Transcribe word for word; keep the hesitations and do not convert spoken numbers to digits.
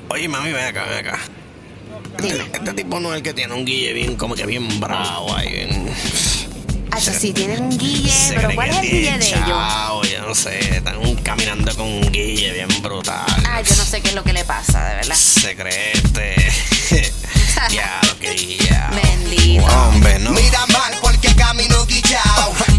Oye, mami, ven acá, ven acá. Dime. Este, este tipo no es el que tiene un guille bien, como que bien bravo ahí, bien... Hacho, sí, tienen un guille, Se pero cree ¿cuál que es el guille de ellos? chao, yo no sé, están caminando con un guille bien brutal. Ah, yo no sé qué es lo que le pasa, de verdad. Se cree este... ya, lo que ya. Bendito. Hombre, no. Mira mal porque camino guillao.